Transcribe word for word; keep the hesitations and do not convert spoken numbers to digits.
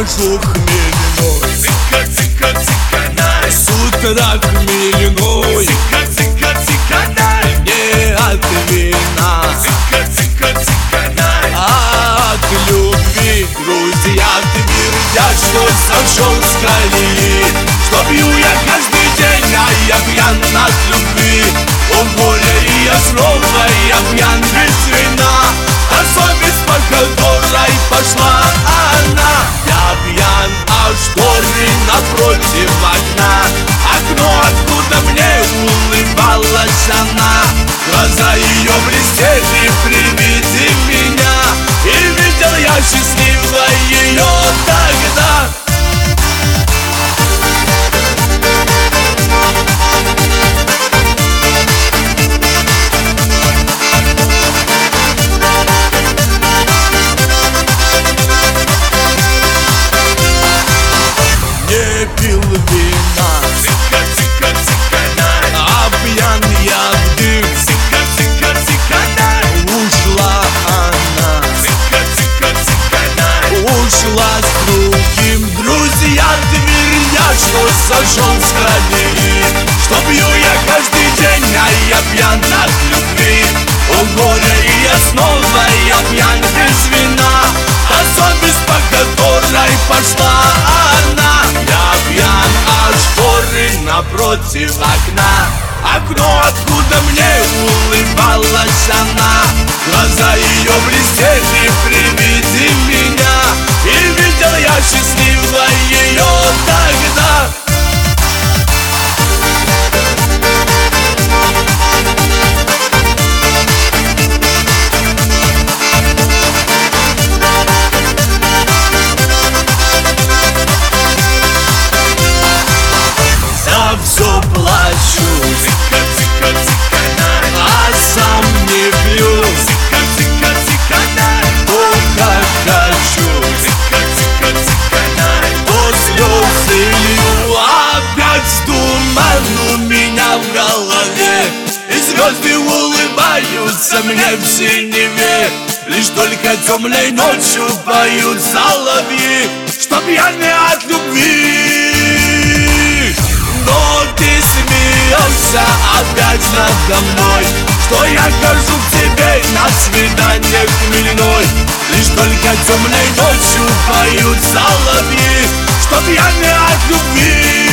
ухожу хмельной. Цика-цика-циканай, С утра хмельной, цика-цика-циканай, не от вина, цика-цика-циканай. а от любви. Друзья твердят, что сошел с колеи, что пью я каждый день, а я пьян от любви. О горе, и я снова, я пьян без вина, та совесть, по которой пошла она. Я пьян, а шторы напротив окна, окно, откуда мне улыбалась она. Глаза ее блестели при виде меня, и видел я счастливо ее тогда. Не пил вина, Цика-цика-циканай, а пьян я в дым. цика-цика-циканай, Ушла она, цика-цика-циканай. ушла с другим. Друзья твердят, что сошел с колеи, что пью я каждый день, а я пьян от любви. О горе, и я снова, я пьян без вина, та совесть, по которой пошла она. Я пьян, а шторы напротив окна, окно, откуда мне улыбалась она. Глаза ее блестели при виде меня, и видел я счастливо ее тогда. За все плачу, Цика-цика-циканай, а сам не пью, цика-цика-циканай, только хочу, цика-цика-циканай. то слезы лью. Опять туман у меня в голове, и звезды улыбаются мне в синеве. Лишь только темной ночью поют соловьи, что пьяны от любви. Но ты смеешься опять надо мной, что я хожу к тебе на свидание хмельной. Лишь только темной ночью поют соловьи, что пьяны от любви.